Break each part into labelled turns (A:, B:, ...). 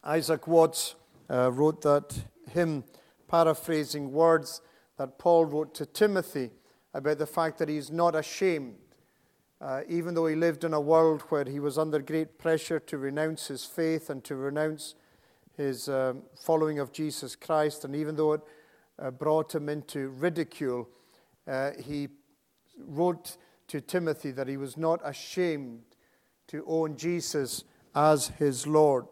A: Isaac Watts wrote that hymn, paraphrasing words that Paul wrote to Timothy about the fact that he's not ashamed, even though he lived in a world where he was under great pressure to renounce his faith and to renounce his following of Jesus Christ, and even though it brought him into ridicule, he wrote to Timothy that he was not ashamed to own Jesus as his Lord.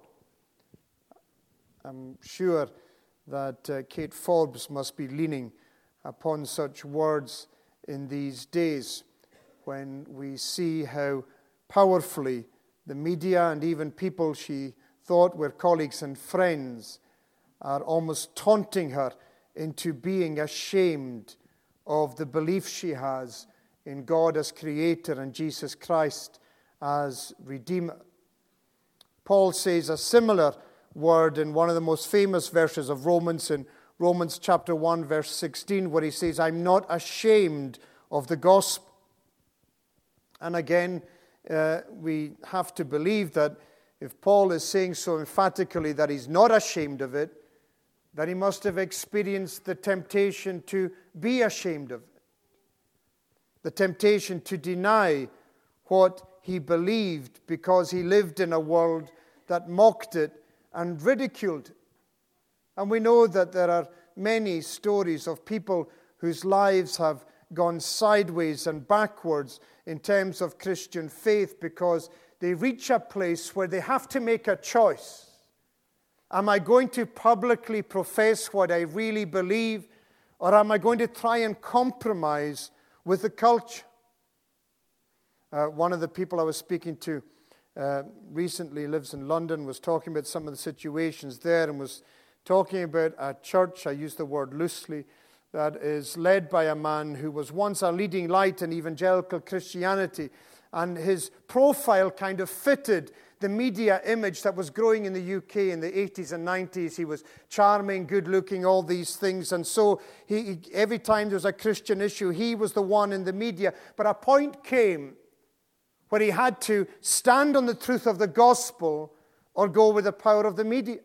A: I'm sure that Kate Forbes must be leaning upon such words in these days when we see how powerfully the media and even people she thought were colleagues and friends are almost taunting her into being ashamed of the belief she has in God as Creator and Jesus Christ as Redeemer. Paul says a similar word in one of the most famous verses of Romans, in Romans chapter 1, verse 16, where he says, I'm not ashamed of the gospel. And again, we have to believe that if Paul is saying so emphatically that he's not ashamed of it, that he must have experienced the temptation to be ashamed of it. The temptation to deny what he believed because he lived in a world that mocked it and ridiculed it. And we know that there are many stories of people whose lives have gone sideways and backwards in terms of Christian faith because they reach a place where they have to make a choice. Am I going to publicly profess what I really believe, or am I going to try and compromise with the culture? One of the people I was speaking to recently, lives in London, was talking about some of the situations there and was talking about a church, I use the word loosely, that is led by a man who was once a leading light in evangelical Christianity, and his profile kind of fitted the media image that was growing in the UK in the 80s and 90s. He was charming, good-looking, all these things, and so he every time there was a Christian issue, he was the one in the media. But a point came where he had to stand on the truth of the gospel or go with the power of the media.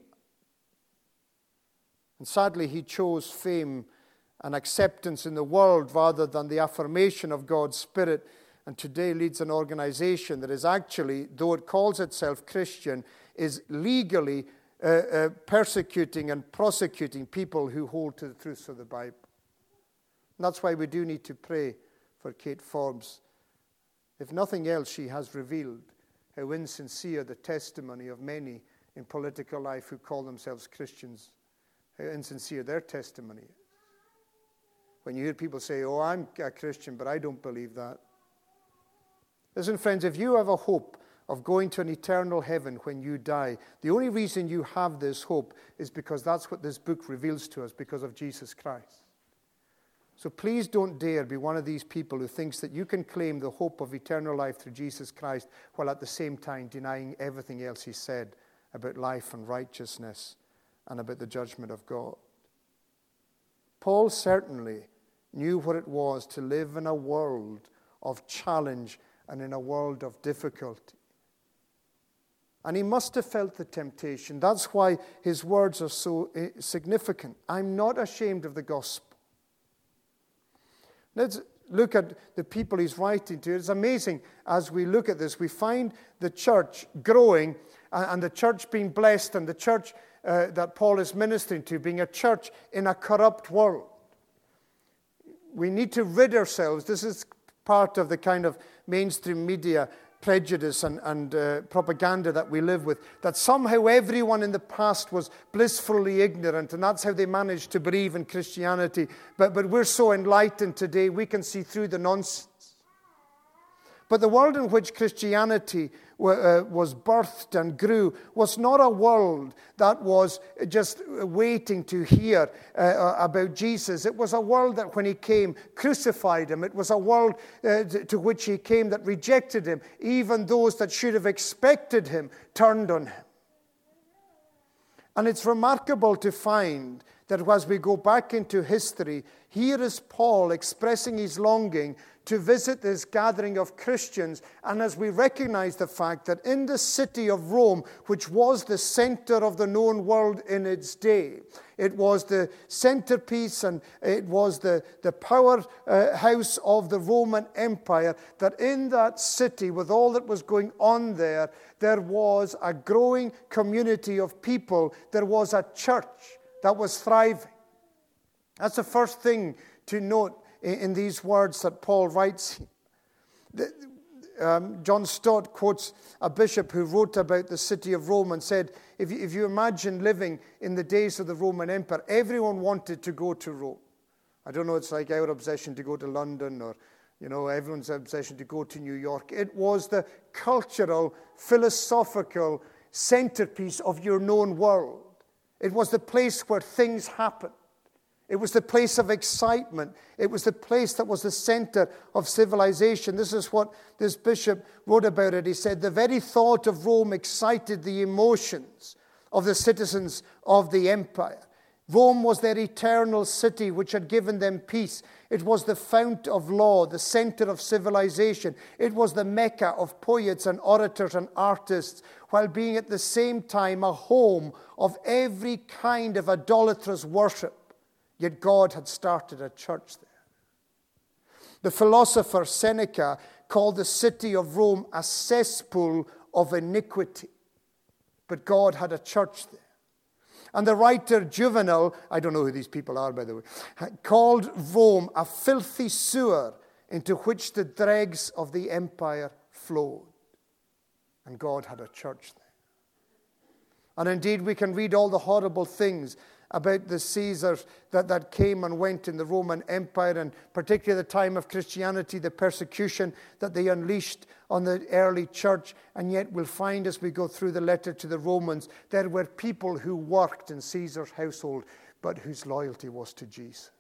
A: And sadly, he chose fame and acceptance in the world rather than the affirmation of God's Spirit, and today leads an organization that is actually, though it calls itself Christian, is legally persecuting and prosecuting people who hold to the truths of the Bible. And that's why we do need to pray for Kate Forbes. If nothing else, she has revealed how insincere the testimony of many in political life who call themselves Christians, how insincere their testimony is. When you hear people say, oh, I'm a Christian, but I don't believe that. Listen, friends, if you have a hope of going to an eternal heaven when you die, the only reason you have this hope is because that's what this book reveals to us, because of Jesus Christ. So please don't dare be one of these people who thinks that you can claim the hope of eternal life through Jesus Christ while at the same time denying everything else he said about life and righteousness and about the judgment of God. Paul certainly knew what it was to live in a world of challenge and in a world of difficulty. And he must have felt the temptation. That's why his words are so significant. I'm not ashamed of the gospel. Let's look at the people he's writing to. It's amazing as we look at this. We find the church growing and the church being blessed, and the church that Paul is ministering to being a church in a corrupt world. We need to rid ourselves. This is part of the kind of mainstream media prejudice and propaganda that we live with, that somehow everyone in the past was blissfully ignorant, and that's how they managed to believe in Christianity. But we're so enlightened today, we can see through the nonsense. But the world in which Christianity was birthed and grew was not a world that was just waiting to hear about Jesus. It was a world that when he came, crucified him. It was a world to which he came that rejected him. Even those that should have expected him turned on him. And it's remarkable to find that as we go back into history, here is Paul expressing his longing to visit this gathering of Christians. And as we recognize the fact that in the city of Rome, which was the center of the known world in its day, it was the centerpiece and it was the powerhouse of the Roman Empire, that in that city, with all that was going on there, there was a growing community of people. There was a church that was thriving. That's the first thing to note in these words that Paul writes. John Stott quotes a bishop who wrote about the city of Rome and said, if you imagine living in the days of the Roman Empire, everyone wanted to go to Rome. I don't know, it's like our obsession to go to London, or everyone's obsession to go to New York. It was the cultural, philosophical centerpiece of your known world. It was the place where things happened. It was the place of excitement. It was the place that was the center of civilization. This is what this bishop wrote about it. He said, the very thought of Rome excited the emotions of the citizens of the empire. Rome was their eternal city which had given them peace. It was the fount of law, the center of civilization. It was the Mecca of poets and orators and artists, while being at the same time a home of every kind of idolatrous worship. Yet God had started a church there. The philosopher Seneca called the city of Rome a cesspool of iniquity. But God had a church there. And the writer Juvenal, I don't know who these people are, by the way, called Rome a filthy sewer into which the dregs of the empire flowed. And God had a church there. And indeed, we can read all the horrible things about the Caesars that came and went in the Roman Empire, and particularly the time of Christianity, the persecution that they unleashed on the early church. And yet we'll find as we go through the letter to the Romans, there were people who worked in Caesar's household, but whose loyalty was to Jesus.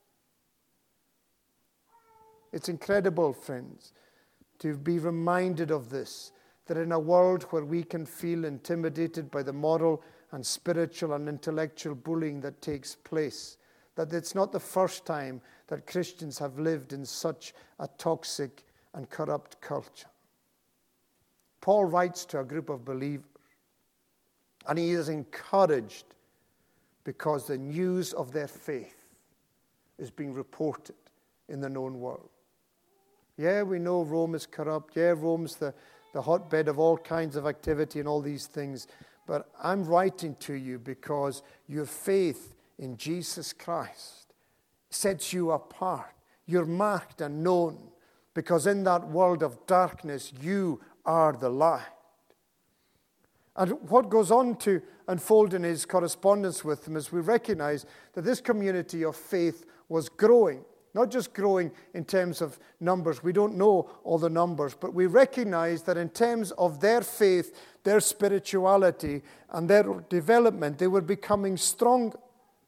A: It's incredible, friends, to be reminded of this, that in a world where we can feel intimidated by the moral and spiritual and intellectual bullying that takes place, that it's not the first time that Christians have lived in such a toxic and corrupt culture. Paul writes to a group of believers, and he is encouraged because the news of their faith is being reported in the known world. Yeah, we know Rome is corrupt. Yeah, Rome's the hotbed of all kinds of activity and all these things. But I'm writing to you because your faith in Jesus Christ sets you apart. You're marked and known because in that world of darkness, you are the light. And what goes on to unfold in his correspondence with them is we recognize that this community of faith was growing. Not just growing in terms of numbers. We don't know all the numbers, but we recognize that in terms of their faith, their spirituality, and their development, they were becoming stronger.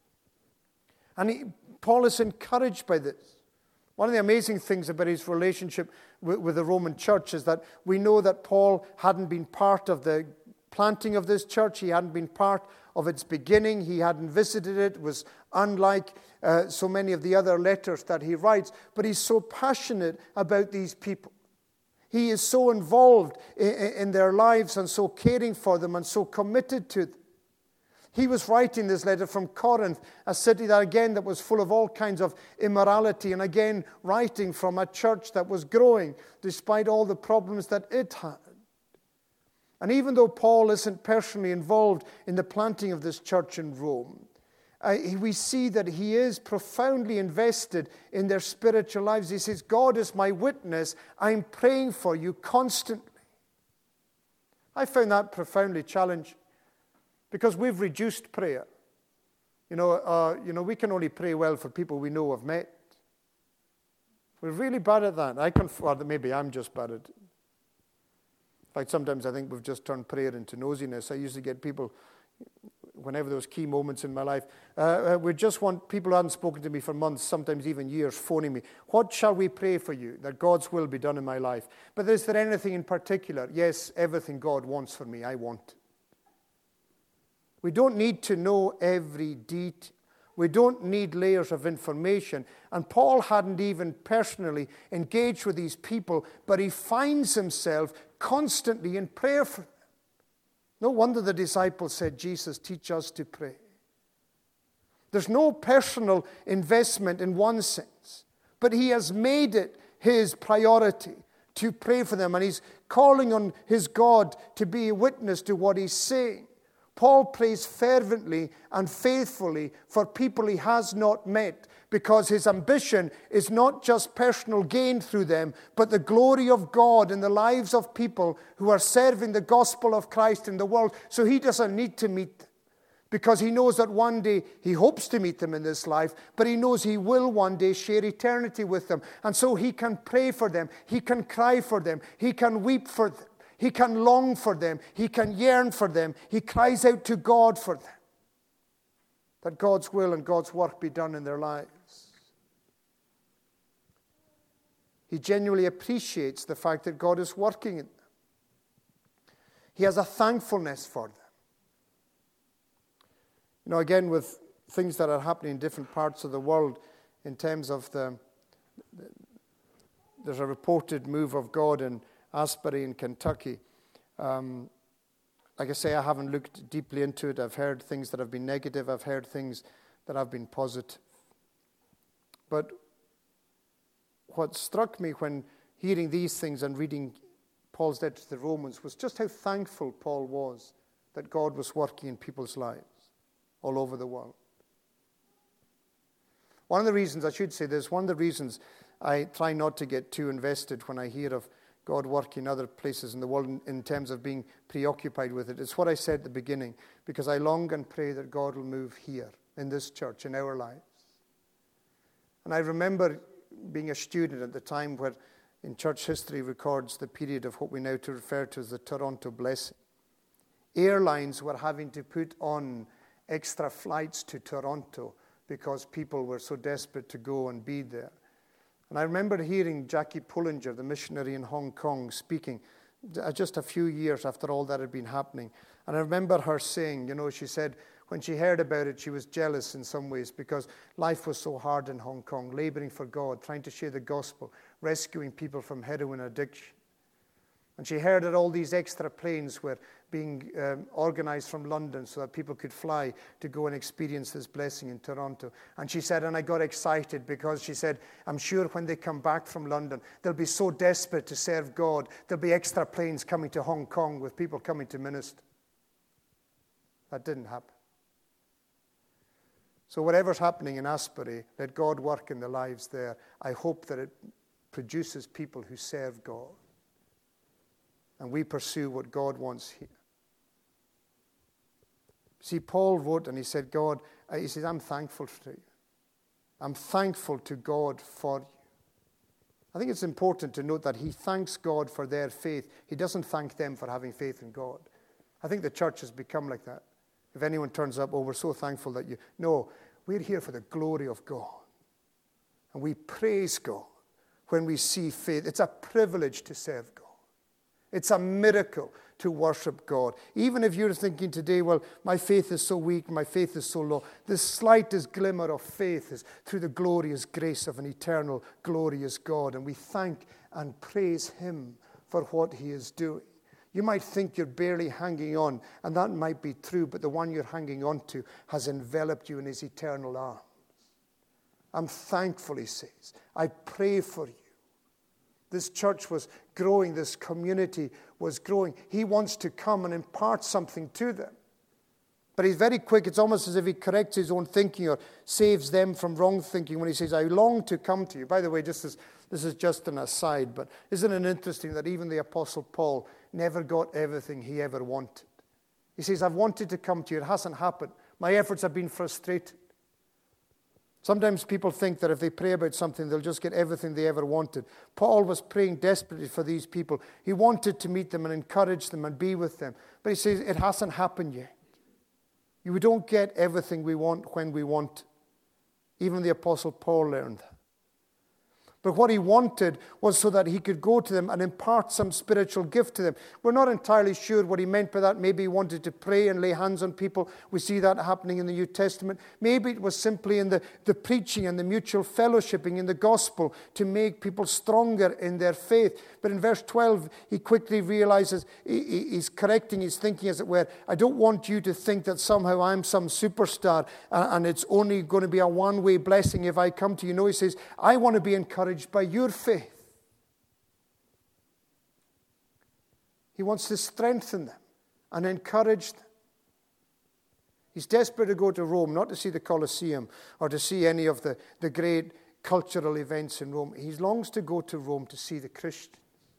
A: And Paul is encouraged by this. One of the amazing things about his relationship with the Roman church is that we know that Paul hadn't been part of the planting of this church. He hadn't been part of its beginning. He hadn't visited it. It was unlike so many of the other letters that he writes. But he's so passionate about these people. He is so involved in their lives and so caring for them and so committed to them. He was writing this letter from Corinth, a city that was full of all kinds of immorality, and again writing from a church that was growing despite all the problems that it had. And even though Paul isn't personally involved in the planting of this church in Rome, we see that he is profoundly invested in their spiritual lives. He says, God is my witness. I'm praying for you constantly. I found that profoundly challenging because we've reduced prayer. We can only pray well for people we know have met. We're really bad at that. Maybe I'm just bad at it. In fact, sometimes I think we've just turned prayer into nosiness. I used to get people, whenever there was key moments in my life, we just want people who hadn't spoken to me for months, sometimes even years, phoning me. What shall we pray for you? That God's will be done in my life. But is there anything in particular? Yes, everything God wants for me, I want. We don't need to know every detail. We don't need layers of information. And Paul hadn't even personally engaged with these people, but he finds himself constantly in prayer for them. No wonder the disciples said, Jesus, teach us to pray. There's no personal investment in one sense, but he has made it his priority to pray for them, and he's calling on his God to be a witness to what he's saying. Paul prays fervently and faithfully for people he has not met, because his ambition is not just personal gain through them, but the glory of God in the lives of people who are serving the gospel of Christ in the world. So he doesn't need to meet them, because he knows that one day he hopes to meet them in this life, but he knows he will one day share eternity with them. And so he can pray for them, he can cry for them, he can weep for them, he can long for them, he can yearn for them, he cries out to God for them, that God's will and God's work be done in their lives. He genuinely appreciates the fact that God is working in them. He has a thankfulness for them. You know, again, with things that are happening in different parts of the world in terms of there's a reported move of God in Asbury in Kentucky. Like I say, I haven't looked deeply into it. I've heard things that have been negative. I've heard things that have been positive. But what struck me when hearing these things and reading Paul's letter to the Romans was just how thankful Paul was that God was working in people's lives all over the world. One of the reasons I try not to get too invested when I hear of God working other places in the world in terms of being preoccupied with it. It's what I said at the beginning, because I long and pray that God will move here, in this church, in our lives. And I remember being a student at the time where in church history records the period of what we now to refer to as the Toronto Blessing. Airlines were having to put on extra flights to Toronto because people were so desperate to go and be there. And I remember hearing Jackie Pullinger, the missionary in Hong Kong, speaking just a few years after all that had been happening. And I remember her saying, she said when she heard about it, she was jealous in some ways because life was so hard in Hong Kong, laboring for God, trying to share the gospel, rescuing people from heroin addiction. And she heard that all these extra planes were being organized from London so that people could fly to go and experience this blessing in Toronto. And she said, and I got excited because she said, I'm sure when they come back from London, they'll be so desperate to serve God, there'll be extra planes coming to Hong Kong with people coming to minister. That didn't happen. So whatever's happening in Asbury, let God work in the lives there. I hope that it produces people who serve God. And we pursue what God wants here. See, Paul wrote and he said, I'm thankful to you. I'm thankful to God for you. I think it's important to note that he thanks God for their faith. He doesn't thank them for having faith in God. I think the church has become like that. If anyone turns up, we're so thankful that you... No, we're here for the glory of God. And we praise God when we see faith. It's a privilege to serve God. It's a miracle to worship God. Even if you're thinking today, well, my faith is so weak, my faith is so low, the slightest glimmer of faith is through the glorious grace of an eternal, glorious God. And we thank and praise him for what he is doing. You might think you're barely hanging on, and that might be true, but the one you're hanging on to has enveloped you in his eternal arms. I'm thankful, he says. I pray for you. This church was growing. This community was growing. He wants to come and impart something to them. But he's very quick. It's almost as if he corrects his own thinking or saves them from wrong thinking when he says, I long to come to you. By the way, this is just an aside, but isn't it interesting that even the Apostle Paul never got everything he ever wanted? He says, I've wanted to come to you. It hasn't happened. My efforts have been frustrated. Sometimes people think that if they pray about something, they'll just get everything they ever wanted. Paul was praying desperately for these people. He wanted to meet them and encourage them and be with them. But he says, it hasn't happened yet. We don't get everything we want when we want. Even the Apostle Paul learned that. But what he wanted was so that he could go to them and impart some spiritual gift to them. We're not entirely sure what he meant by that. Maybe he wanted to pray and lay hands on people. We see that happening in the New Testament. Maybe it was simply in the preaching and the mutual fellowshipping in the gospel to make people stronger in their faith. But in verse 12, he quickly realizes, he's correcting his thinking, as it were. I don't want you to think that somehow I'm some superstar and it's only going to be a one-way blessing if I come to you. No, he says, I want to be encouraged by your faith. He wants to strengthen them and encourage them. He's desperate to go to Rome, not to see the Colosseum or to see any of the great cultural events in Rome. He longs to go to Rome to see the Christians.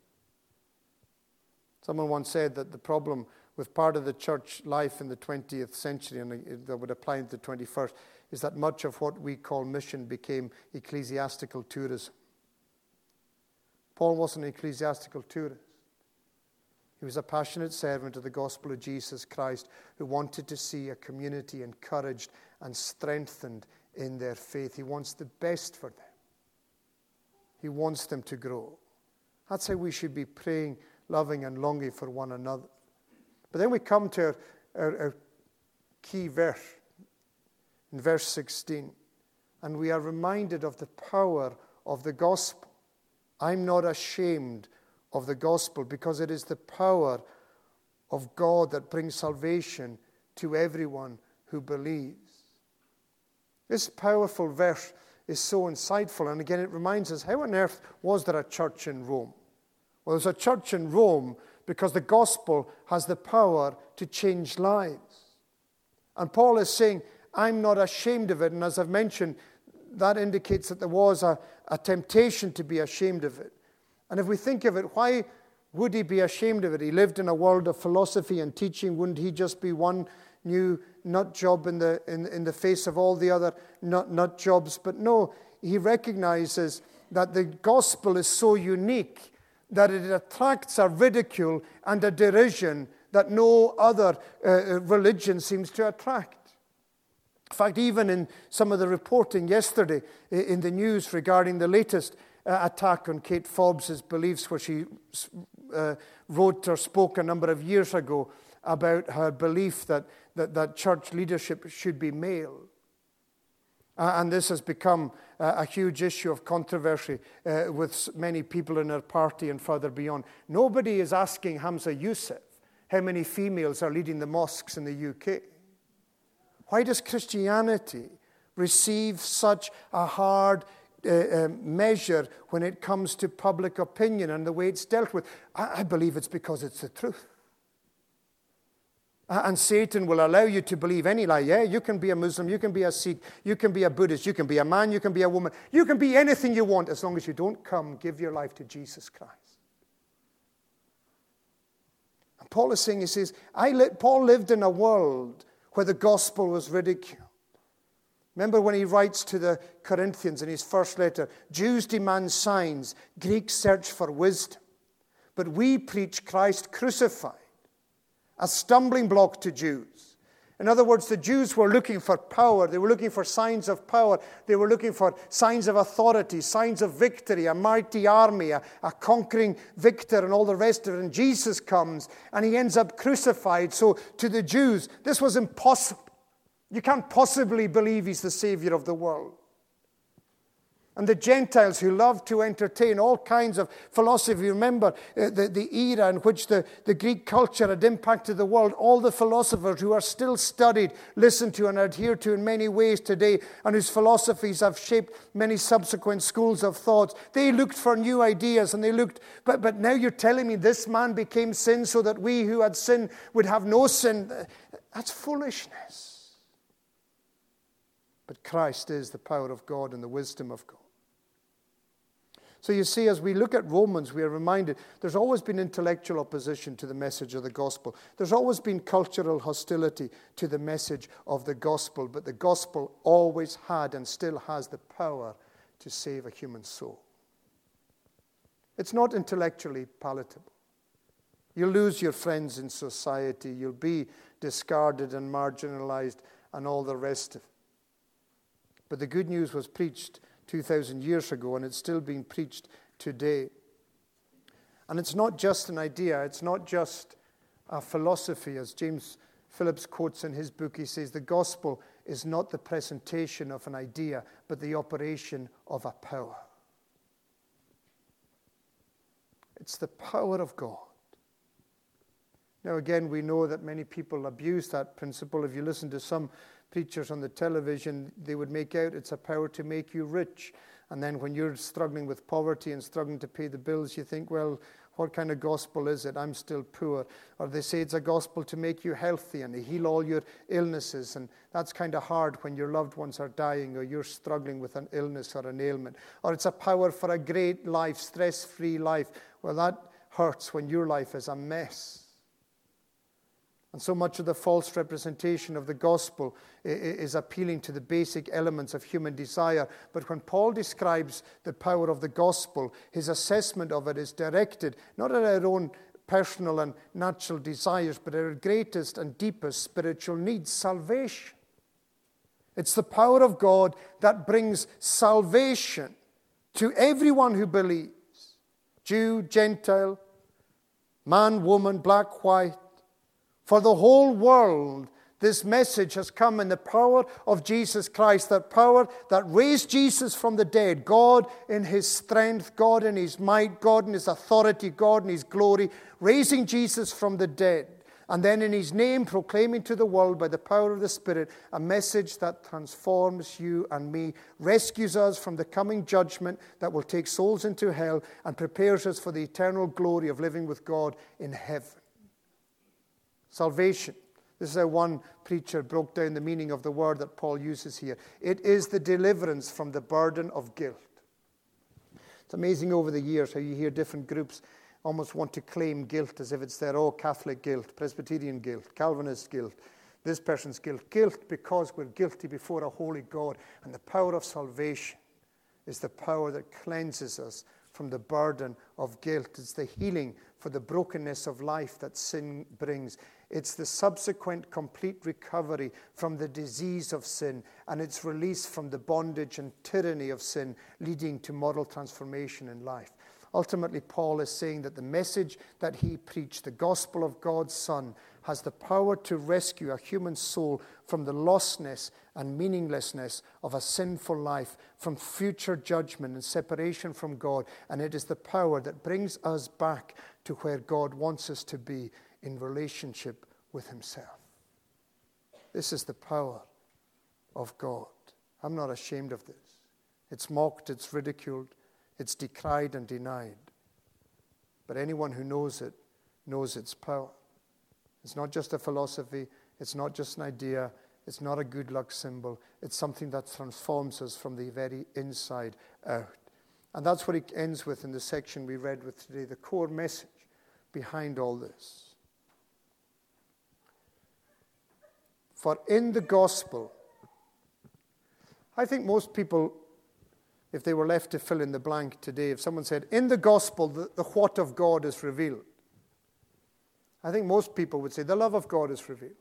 A: Someone once said that the problem with part of the church life in the 20th century, and that would apply to the 21st, is that much of what we call mission became ecclesiastical tourism. Paul wasn't an ecclesiastical tourist. He was a passionate servant of the gospel of Jesus Christ who wanted to see a community encouraged and strengthened in their faith. He wants the best for them. He wants them to grow. That's how we should be praying, loving, and longing for one another. But then we come to our key verse, in verse 16, and we are reminded of the power of the gospel. I'm not ashamed of the gospel because it is the power of God that brings salvation to everyone who believes. This powerful verse is so insightful, and again it reminds us, how on earth was there a church in Rome? Well, there's a church in Rome because the gospel has the power to change lives. And Paul is saying, I'm not ashamed of it, and as I've mentioned, that indicates that there was a temptation to be ashamed of it. And if we think of it, why would he be ashamed of it? He lived in a world of philosophy and teaching. Wouldn't he just be one new nut job in the face of all the other nut jobs? But no, he recognizes that the gospel is so unique that it attracts a ridicule and a derision that no other religion seems to attract. In fact, even in some of the reporting yesterday in the news regarding the latest attack on Kate Forbes' beliefs, where she wrote or spoke a number of years ago about her belief that church leadership should be male. And this has become a huge issue of controversy with many people in her party and further beyond. Nobody is asking Hamza Youssef how many females are leading the mosques in the UK. Why does Christianity receive such a hard measure when it comes to public opinion and the way it's dealt with? I believe it's because it's the truth. And Satan will allow you to believe any lie. Yeah, you can be a Muslim, you can be a Sikh, you can be a Buddhist, you can be a man, you can be a woman, you can be anything you want as long as you don't come give your life to Jesus Christ. And Paul is saying, he says, Paul lived in a world where the gospel was ridiculed. Remember when he writes to the Corinthians in his first letter, Jews demand signs, Greeks search for wisdom, but we preach Christ crucified, a stumbling block to Jews. In other words, the Jews were looking for power. They were looking for signs of power. They were looking for signs of authority, signs of victory, a mighty army, a conquering victor, and all the rest of it. And Jesus comes, and he ends up crucified. So to the Jews, this was impossible. You can't possibly believe he's the Savior of the world. And the Gentiles who loved to entertain all kinds of philosophy. Remember the era in which the Greek culture had impacted the world. All the philosophers who are still studied, listened to, and adhered to in many ways today, and whose philosophies have shaped many subsequent schools of thought. They looked for new ideas, and they looked, but now you're telling me this man became sin so that we who had sin would have no sin. That's foolishness. But Christ is the power of God and the wisdom of God. So you see, as we look at Romans, we are reminded there's always been intellectual opposition to the message of the gospel. There's always been cultural hostility to the message of the gospel. But the gospel always had and still has the power to save a human soul. It's not intellectually palatable. You'll lose your friends in society. You'll be discarded and marginalized and all the rest of it. But the good news was preached 2,000 years ago, and it's still being preached today. And it's not just an idea, it's not just a philosophy. As James Phillips quotes in his book, he says, the gospel is not the presentation of an idea, but the operation of a power. It's the power of God. Now again, we know that many people abuse that principle. If you listen to some preachers on the television, they would make out it's a power to make you rich. And then when you're struggling with poverty and struggling to pay the bills, you think, well, what kind of gospel is it? I'm still poor. Or they say it's a gospel to make you healthy and to heal all your illnesses. And that's kind of hard when your loved ones are dying or you're struggling with an illness or an ailment. Or it's a power for a great life, stress-free life. Well, that hurts when your life is a mess. And so much of the false representation of the gospel is appealing to the basic elements of human desire. But when Paul describes the power of the gospel, his assessment of it is directed not at our own personal and natural desires, but at our greatest and deepest spiritual needs, salvation. It's the power of God that brings salvation to everyone who believes, Jew, Gentile, man, woman, black, white. For the whole world, this message has come in the power of Jesus Christ, that power that raised Jesus from the dead, God in his strength, God in his might, God in his authority, God in his glory, raising Jesus from the dead, and then in his name proclaiming to the world by the power of the Spirit a message that transforms you and me, rescues us from the coming judgment that will take souls into hell, and prepares us for the eternal glory of living with God in heaven. Salvation. This is how one preacher broke down the meaning of the word that Paul uses here. It is the deliverance from the burden of guilt. It's amazing over the years how you hear different groups almost want to claim guilt as if it's their own Catholic guilt, Presbyterian guilt, Calvinist guilt, this person's guilt. Guilt because we're guilty before a holy God. And the power of salvation is the power that cleanses us from the burden of guilt. It's the healing for the brokenness of life that sin brings. It's the subsequent complete recovery from the disease of sin, and its release from the bondage and tyranny of sin, leading to moral transformation in life. Ultimately, Paul is saying that the message that he preached, the gospel of God's Son, has the power to rescue a human soul from the lostness and meaninglessness of a sinful life, from future judgment and separation from God. And it is the power that brings us back to where God wants us to be, in relationship with himself. This is the power of God. I'm not ashamed of this. It's mocked, it's ridiculed, it's decried and denied. But anyone who knows it knows its power. It's not just a philosophy, it's not just an idea, it's not a good luck symbol. It's something that transforms us from the very inside out. And that's what it ends with in the section we read with today, the core message behind all this. For in the gospel, I think most people, if they were left to fill in the blank today, if someone said, in the gospel, the what of God is revealed, I think most people would say, the love of God is revealed.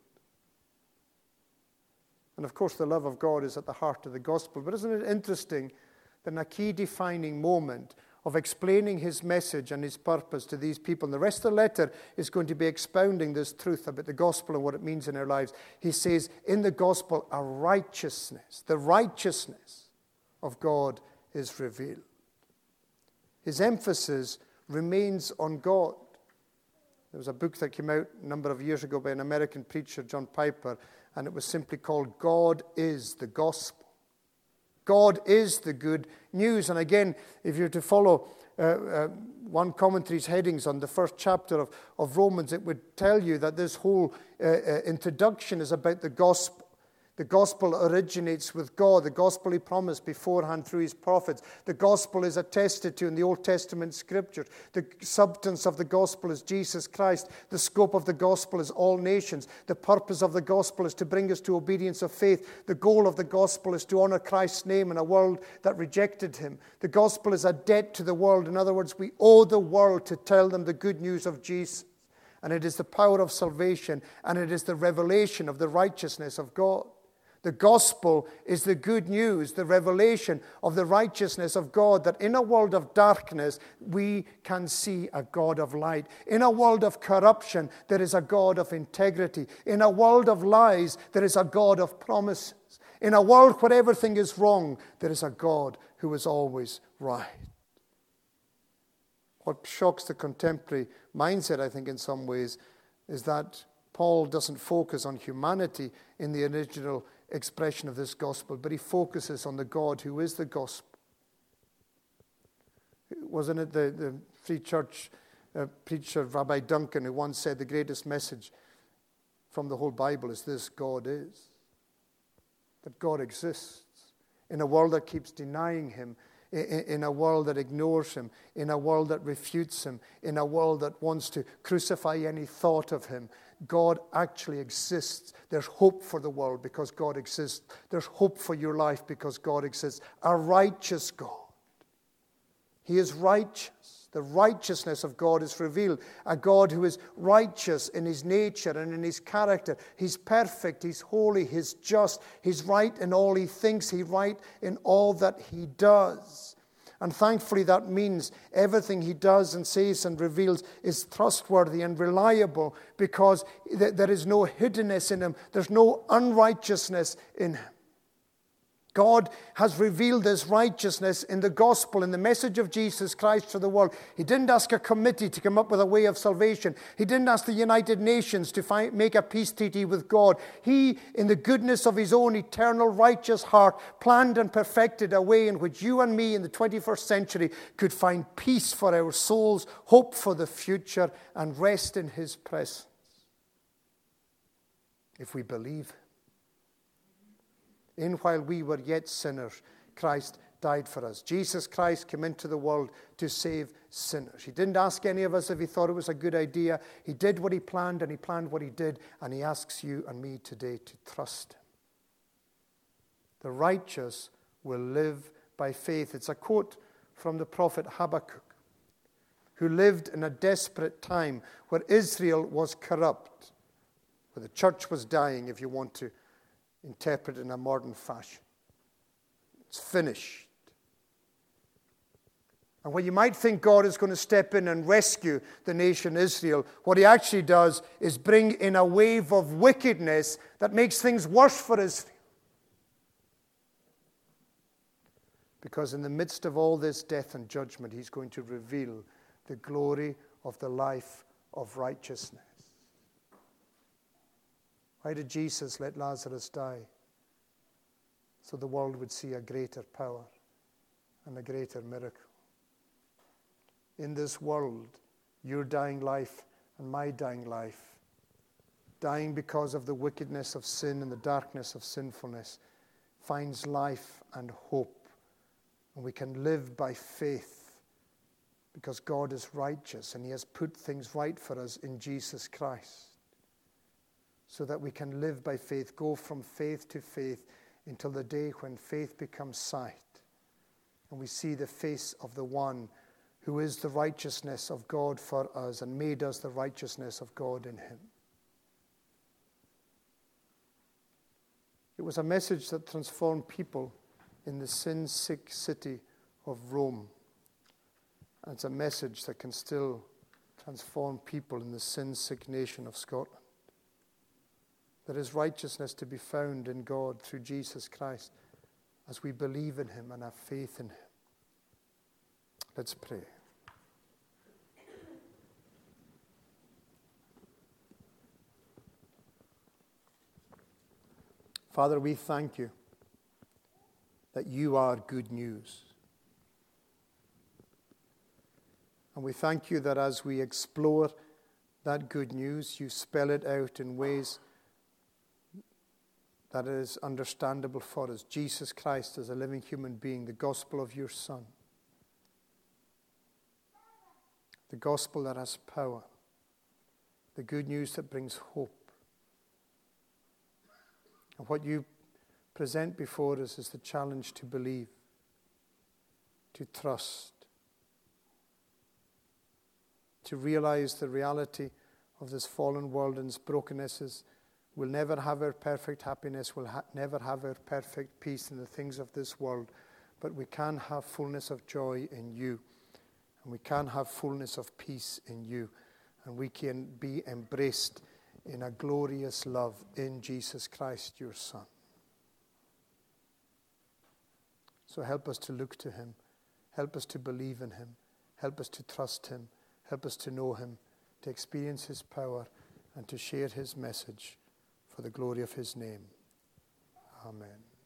A: And of course, the love of God is at the heart of the gospel. But isn't it interesting that in a key defining moment of explaining his message and his purpose to these people, and the rest of the letter is going to be expounding this truth about the gospel and what it means in our lives. He says, in the gospel, a righteousness, the righteousness of God is revealed. His emphasis remains on God. There was a book that came out a number of years ago by an American preacher, John Piper, and it was simply called God is the Gospel. God is the good news. And again, if you're to follow one commentary's headings on the first chapter of Romans, it would tell you that this whole introduction is about the gospel. The gospel originates with God. The gospel he promised beforehand through his prophets. The gospel is attested to in the Old Testament scriptures. The substance of the gospel is Jesus Christ. The scope of the gospel is all nations. The purpose of the gospel is to bring us to obedience of faith. The goal of the gospel is to honor Christ's name in a world that rejected him. The gospel is a debt to the world. In other words, we owe the world to tell them the good news of Jesus. And it is the power of salvation, and it is the revelation of the righteousness of God. The gospel is the good news, the revelation of the righteousness of God, that in a world of darkness, we can see a God of light. In a world of corruption, there is a God of integrity. In a world of lies, there is a God of promises. In a world where everything is wrong, there is a God who is always right. What shocks the contemporary mindset, I think, in some ways, is that Paul doesn't focus on humanity in the original expression of this gospel, but he focuses on the God who is the gospel. Wasn't it the Free Church preacher, Rabbi Duncan, who once said the greatest message from the whole Bible is this: God is. That God exists. In a world that keeps denying him, in a world that ignores him, in a world that refutes him, in a world that wants to crucify any thought of him, God actually exists. There's hope for the world because God exists. There's hope for your life because God exists. A righteous God. He is righteous. The righteousness of God is revealed. A God who is righteous in his nature and in his character. He's perfect, he's holy, he's just, he's right in all he thinks, he's right in all that he does. And thankfully that means everything he does and says and reveals is trustworthy and reliable, because there is no hiddenness in him. There's no unrighteousness in him. God has revealed his righteousness in the gospel, in the message of Jesus Christ to the world. He didn't ask a committee to come up with a way of salvation. He didn't ask the United Nations to make a peace treaty with God. He, in the goodness of his own eternal righteous heart, planned and perfected a way in which you and me in the 21st century could find peace for our souls, hope for the future, and rest in his presence. If we believe. In while we were yet sinners, Christ died for us. Jesus Christ came into the world to save sinners. He didn't ask any of us if he thought it was a good idea. He did what he planned, and he planned what he did, and he asks you and me today to trust him. The righteous will live by faith. It's a quote from the prophet Habakkuk, who lived in a desperate time where Israel was corrupt, where the church was dying, if you want to interpret in a modern fashion. It's finished. And when you might think God is going to step in and rescue the nation Israel, what he actually does is bring in a wave of wickedness that makes things worse for Israel. Because in the midst of all this death and judgment, he's going to reveal the glory of the life of righteousness. Why did Jesus let Lazarus die? So the world would see a greater power and a greater miracle. In this world, your dying life and my dying life, dying because of the wickedness of sin and the darkness of sinfulness, finds life and hope. And we can live by faith because God is righteous and he has put things right for us in Jesus Christ. So that we can live by faith, go from faith to faith until the day when faith becomes sight. And we see the face of the one who is the righteousness of God for us and made us the righteousness of God in him. It was a message that transformed people in the sin-sick city of Rome. And it's a message that can still transform people in the sin-sick nation of Scotland. There is righteousness to be found in God through Jesus Christ as we believe in him and have faith in him. Let's pray. Father, we thank you that you are good news. And we thank you that as we explore that good news, you spell it out in ways that is understandable for us. Jesus Christ as a living human being, the gospel of your Son. The gospel that has power. The good news that brings hope. And what you present before us is the challenge to believe, to trust, to realize the reality of this fallen world and its brokennesses We'll never have our perfect happiness. We'll never have our perfect peace in the things of this world. But we can have fullness of joy in you. And we can have fullness of peace in you. And we can be embraced in a glorious love in Jesus Christ, your Son. So help us to look to him. Help us to believe in him. Help us to trust him. Help us to know him, to experience his power, and to share his message for the glory of his name. Amen.